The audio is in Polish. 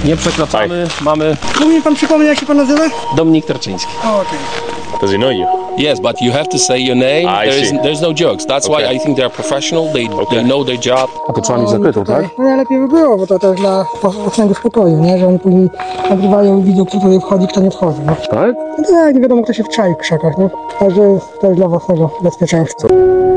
Nie przekraczamy, mamy... Mówi mi pan przypomnieć, jak się pan nazywa? Dominik Tarczyński. Okej. Does he know you? Yes, but you have to say your name. There's no jokes. That's why I think they're professional. They know their job. A to trzeba mieć zakrytą, tak? No najlepiej by było, bo to też dla własnego spokoju, nie? Że oni później nagrywają i widzą, kto tutaj wchodzi, kto nie wchodzi, no. Tak? No tak, nie wiadomo, kto się wczai w krzakach, nie? Także to jest dla własnego bezpieczeństwa.